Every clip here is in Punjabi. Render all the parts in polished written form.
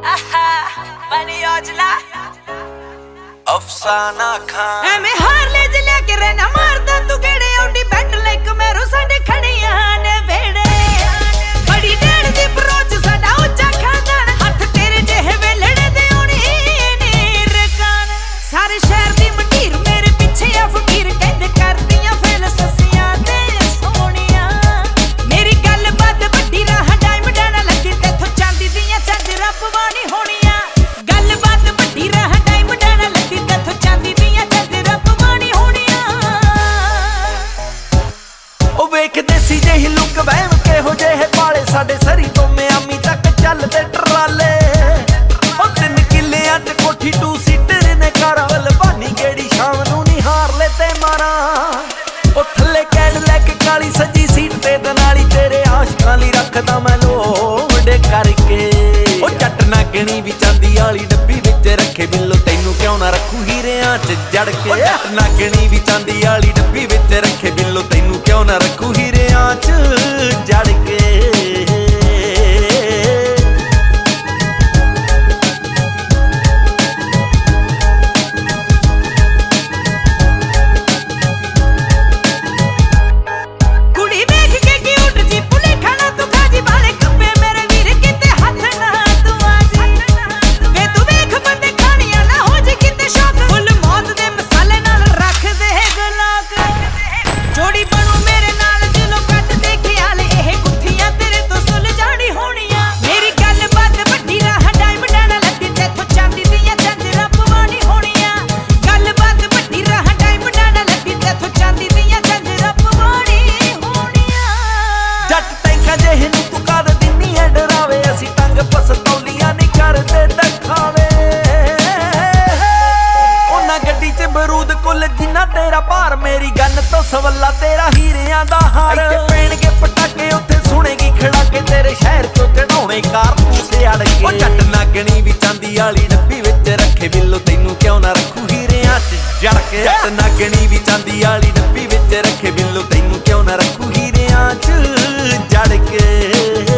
बनी योजना अफसाना खान ਐਵੇਂ ਹਾਰ ਲੈ ਜਲਿਆ ਕੇ ਰਹਿਣਾ ਮਾਰਦਾ ਤੂੰ ਕਿਹੜੇ ਆਉਂਦੀ ਬੈਟ ਲਾਈਕ ਮੈਰੋ ਸਾਡੇ ਖੜੀਆਂ ਨੇ ਵੇੜੇ ਬੜੀ ਡੇੜ ਦੀ ਬਰੋਚ ਸਾਡਾ ਉੱਚਾ ਖਾਨਦਾਨ ਹੱਥ ਤੇਰੇ ਜਿਹੇ ਵੇਲੜੇ ਦੇ ਆਉਣੀ ਨੇ ਰਕਾਨ ਸਾਰੇ ਸ਼ਹਿਰ ਦੀ ਮੰਡੀਰ ਮੇਰੇ ਪਿੱਛੇ ਆ ਫਕੀਰ ਕਹਿੰਦੇ ਕਰਦੀਆਂ ਫੇਲ ਸੱਸੀਆਂ ਤੇ ਸੋਹਣੀਆਂ ਮੇਰੀ ਗੱਲ ਬਾਤ ਵੱਡੀ ਰਾਹ ਡਾਇਮੰਡਾਂ ਨਾਲ ਲੱਗੀ ਤੇਥੋਂ ਚਾਂਦੀ ਦੀਆਂ ਝਾਂਜਰਾਂ ਪਵਾਣੀ ਹੋਣੀਆਂ ਗੱਲ ਬਾਤ ਵੱਡੀ ਰਾਹ ਡਾਇਮੰਡਾਂ ਨਾਲ ਲੱਗੀ ਤੇਥੋਂ ਚਾਂਦੀ ਦੀਆਂ ਝਾਂਜਰਾਂ ਪਵਾਣੀ ਹੋਣੀਆਂ ਉਹ ਵੇਖਦੇ ਸੀ ਜਿਹੀ ਲੁੱਕ ਵਹਿਮ ਕਿਹੋ ਜਿਹੇ ਪਾਲੇ ਸਾਡੇ ਸਰੀ ਤੋਂ ਮਿਆਮੀ ਤੱਕ ਚੱਲਦੇ ਟਰਾਲੇ ਉਹ 3 ਕਿੱਲਿਆਂ 'ਚ ਕੋਠੀ 2 ਸੀਟਰ ਨੇ ਕਾਰਵਲ ਬਾਨੀ ਗੇੜੀ ਸ਼ਾਮ ਨੂੰ ਨਿਹਾਰ ਲੈ ਤੇ ਮਾਰਾਂ ਉਹ ਥੱਲੇ ਕੈਡ ਲੈ ਕੇ ਕਾਲੀ ਸੱਜੀ ਸੀਟ ਤੇ ਦਨਾਲੀ ਤੇਰੇ ਆਸ਼ਕਾਂ ਲਈ ਰੱਖਦਾ ਮੈਂ ਲੋੜੇ ਕਰਕੇ ਉਹ ਜੱਟ ਨਾਗਣੀ ਵੀ ਚਾਂਦੀ ਵਾਲੀ ਡੱਬੀ ਵਿੱਚ ਰੱਖੇ ਬਿੱਲੋ ਤੈਨੂੰ ਕਿਉਂ ਨਾ ਰੱਖੂ ਹੀਰਿਆਂ 'ਚ ਜੜ ਕੇ ਜੱਟ ਨਾਗਣੀ ਵੀ ਚਾਂਦੀ ਵਾਲੀ ਡੱਬੀ ਵਿੱਚ ਰੱਖੇ ਬਿੱਲੋ ਤੈਨੂੰ ਕਿਉਂ ਨਾ ਰੱਖੂ ਹੀਰਿਆਂ 'ਚ ਜੜ ਕੇ ਜਿੰਨਾ ਤੇਰਾ ਭਾਰ ਮੇਰੀ ਗੰਨ ਤੋਂ ਸਵੱਲਾ ਤੇਰਾ ਹੀਰਿਆਂ ਦਾ ਹਾਰ ਇੱਥੇ ਪੈਣਗੇ ਪਟਾਕੇ ਉੱਥੇ ਸੁਣੇਗੀ ਖੜਾਕੇ ਤੇਰੇ ਸ਼ਹਿਰ ਤੋਂ ਚੜਾਉਣੇ ਕਾਰਤੂਸ ਅੜ ਕੇ ਉਹ ਜੱਟ ਨਾਗਣੀ ਵੀ ਚਾਂਦੀ ਵਾਲੀ ਡੱਬੀ ਵਿੱਚ ਰੱਖੇ ਬਿੱਲੋ ਤੈਨੂੰ ਕਿਉਂ ਨਾ ਰੱਖੂ ਹੀਰਿਆਂ 'ਚ ਜੜ ਕੇ ਜੱਟ ਨਾਗਣੀ ਵੀ ਚਾਂਦੀ ਵਾਲੀ ਡੱਬੀ ਵਿੱਚ ਰੱਖੇ ਬਿੱਲੋ ਤੈਨੂੰ ਕਿਉਂ ਨਾ ਰੱਖੂ ਹੀਰਿਆਂ 'ਚ ਜੜ ਕੇ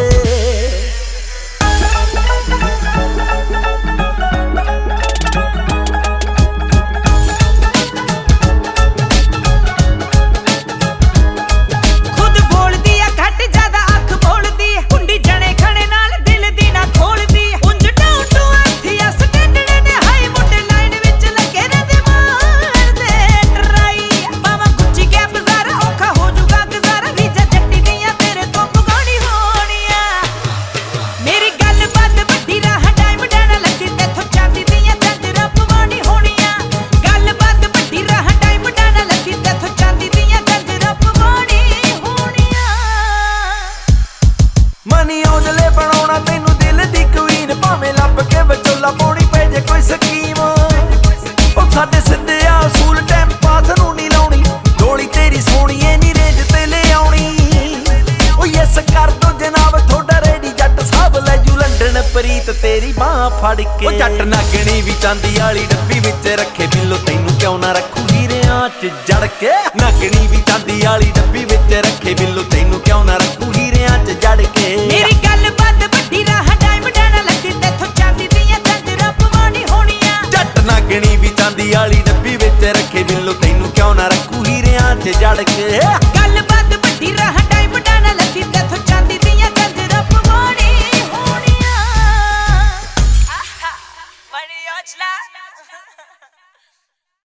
ਮਨੀ ਔਜਲੇ ਬਣਾਉਣਾ ਤੈਨੂੰ ਦਿਲ ਦੀ ਕੁਈਨ ਭਾਵੇਂ ਲੱਭ ਕੇ ਵਿਚੋਲਾ ਪਾਉਣੀ ਪੈ ਜੇ ਕੋਈ ਸਕੀਮ ਉਹ ਸਾਡੇ ਸਿੱਧੇ ਆ ਅਸੂਲ ਟਾਈਮ ਪਾਸ ਨੂੰ ਨਹੀਂ ਲਾਉਣੀ ਡੋਲੀ ਤੇਰੀ ਸੋਹਣੀ ਏ ਨੀ ਰੇਂਜ ਤੇ ਲੈ ਆਉਣੀ ਉਹ ਯੈਸ ਕਰ ਦੋ ਜਨਾਬ ਤੁਹਾਡਾ ਰੈਡੀ ਜੱਟ ਸਾਹਿਬ ਲੈ ਜੂ ਲੰਡਨ ਪ੍ਰੀਤ ਤੇਰੀ ਬਾਹ ਫੜ ਕੇ ਉਹ ਜੱਟ ਨਾਗਣੀ ਵੀ ਚਾਂਦੀ ਵਾਲੀ ਡੱਬੀ ਵਿੱਚ ਰੱਖੇ ਬਿੱਲੋ ਤੈਨੂੰ ਕਿਉਂ ਨਾ ਰੱਖੂ ਹੀਰਿਆਂ 'ਚ ਜੜ ਕੇ ਨਾਗਣੀ ਵੀ ਚਾਂਦੀ ਵਾਲੀ ਡੱਬੀ ਵਿੱਚ ਰੱਖੇ ਬਿੱਲੋ ਤੈਨੂੰ ਕਿਉਂ ਨਾ ਰੱਖੂ ਹੀਰਿਆਂ 'ਚ ਜੜ ਕੇ ਮੇਰੀ ਗੱਲ ਬਾਤ ਵੱਡੀ ਰਾਹ ਡਾਇਮੰਡਾਂ ਨਾਲ ਲੱਗੀ ਤੇਥੋਂ ਚਾਂਦੀ ਦੀਆਂ ਝਾਂਜਰਾਂ ਪਵਾਣੀ ਹੋਣੀਆਂ ਜੱਟ ਨਾਗਣੀ ਵੀ ਚਾਂਦੀ ਵਾਲੀ ਡੱਬੀ ਵਿੱਚ ਰੱਖੇ ਬਿੱਲੋ ਤੈਨੂੰ ਕਿਉਂ ਨਾ ਰੱਖੂ ਹੀਰਿਆਂ 'ਚ ਜੜ ਕੇ ਗੱਲ ਬਾਤ ਵੱਡੀ ਰਾਹ ਡਾਇਮੰਡਾਂ ਨਾਲ ਲੱਗੀ ਤੇਥੋਂ ਚਾਂਦੀ ਦੀਆਂ ਝਾਂਜਰਾਂ ਪਵਾਣੀ ਹੋਣੀਆਂ ਬਣੀ ਯੋਜਨਾ